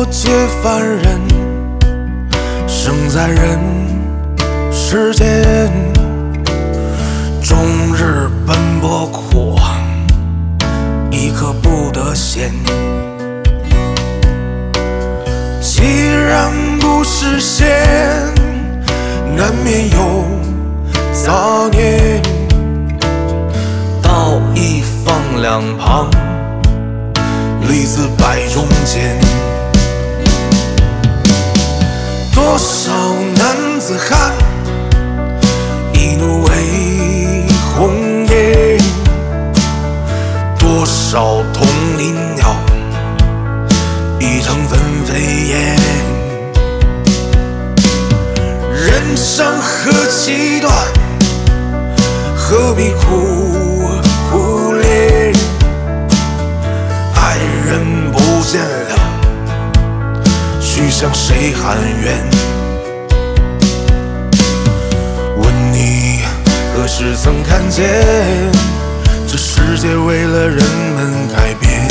我皆凡人，生在人世间，终日奔波苦，一刻不得闲。既然不实现，难免有杂念，道义放两旁，利字摆中间。多少男子汉，一怒为红颜；多少同林鸟，一城分飞燕。人生何其短，何必苦苦恋？爱人不见了，去向谁喊冤？问你何时曾看见，这世界为了人们改变，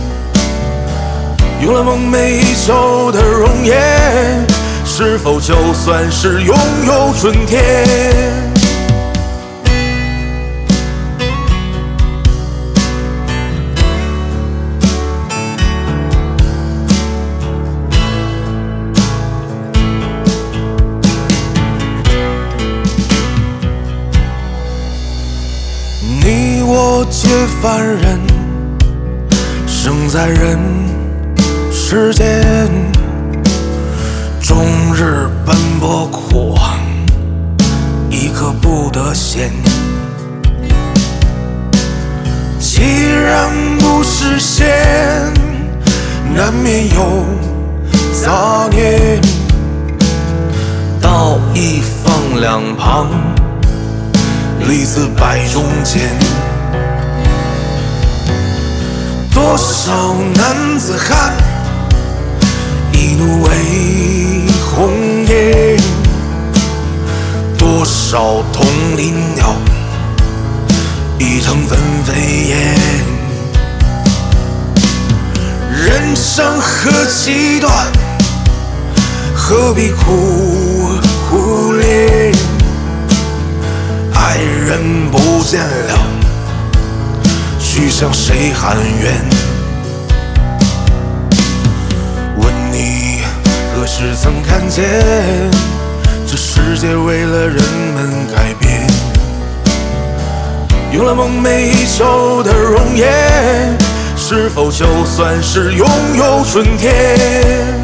有了梦寐以求的容颜，是否就算是拥有春天？你我皆凡人，生在人世间，终日奔波苦，一刻不得闲。既然不实现，难免有杂念，道义放两旁，利字摆中间。多少男子汉，一怒为红颜；多少同林鸟，一城分飞燕。人生何其短，何必苦苦恋？爱人不见了，去向谁喊冤？问你何时曾看见，这世界为了人们改变，有了梦寐以求的容颜，是否就算是拥有春天？